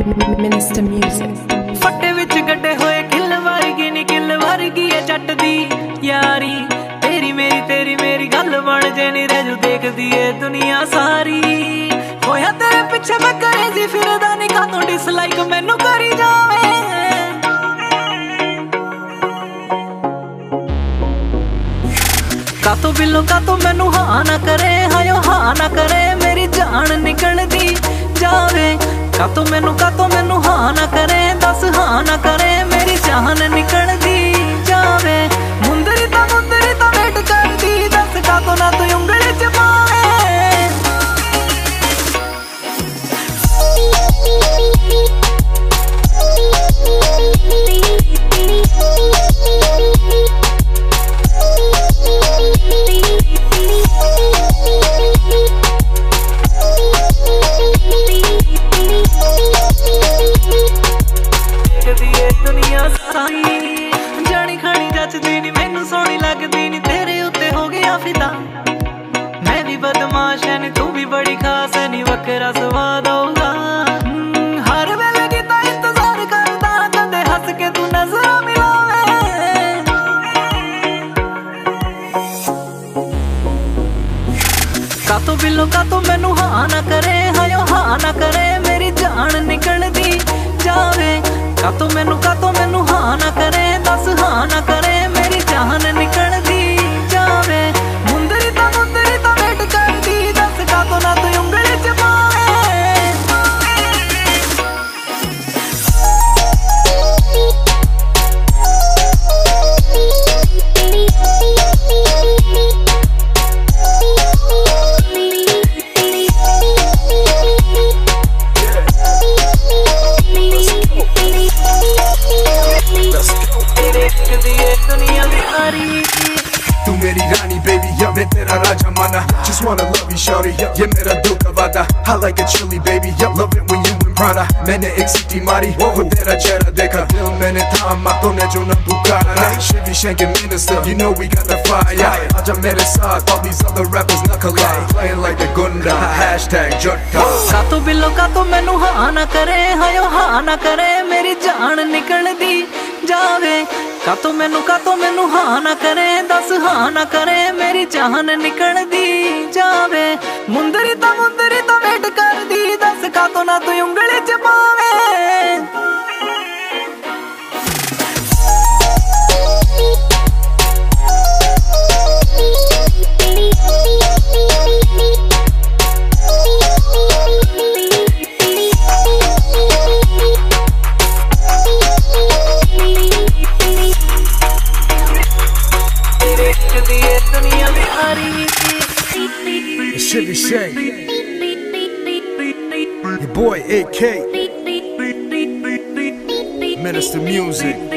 Minister Music। फट्टे विच गड्डे होए किल वर्गी नी किल वर्गी है जट दी यारी तेरी मेरी गल बन जे नी रह जू देखदी है दुनिया सारी। होया तेरे पिछे मैं करेजी फिरदा नी का तू डिसलाइक मैनू करी जावे। का तो बिलो का तो मैनू हाँ ना करे हायो हाँ ना करे मेरी जान निकलदी जावे। का तो मैनू हाँ ना करे दस हाँ ना करे मेरी जान निकलदी जावे। मुंदरी ता वेट करदी दस का तो ना तू उंगली च पावे। दुनिया सारी जानी खानी जचदी नी मैनू सोहनी लगदी नी तेरे उत्ते हो गया फिदा। मैं भी बदमाश है नी तू भी बड़ी खास है नी वखरा स्वाद होगा। हर वेले कीता इंतजार करदा कदे हंस के तू नजर मिलावे। का तो बिलो का तो मैनू हाँ ना करे हायो हाँ ना करे मेरी जान निकलदी जावे। का तो मैनू हाँ ना करे दस हाँ ना करे मेरी जान निकलदी जावे। मुंदरी ता वेट करदी दस का तो ना तू उंगली च पावे। तू मेरी रानी baby या मैं तेरा राजा माना। Just wanna love you shorty ये मेरा दिल का वादा। I like a chili baby love it when you in Prada। मैंने एक सीटी मारी वो तेरा चेहरा देखा दिल मैंने थामा तूने जो न पुकारा। Shivy shanking minister you know we got the fire। आजा मेरे साथ all these other rappers न collide playing like a gunda hashtag जट्टा। का तो बिलो का तो मैनू हाँ ना करे हायो हाँ ना करे मेरी जान निकलदी जावे। का तो मैनू हाँ ना करे दस हाँ ना करे मेरी जान निकलदी जावे। मुंदरी ता वेट करदी दस का तो ना तू उंगली च पावे। Shivy Shank your boy AK Minister Music।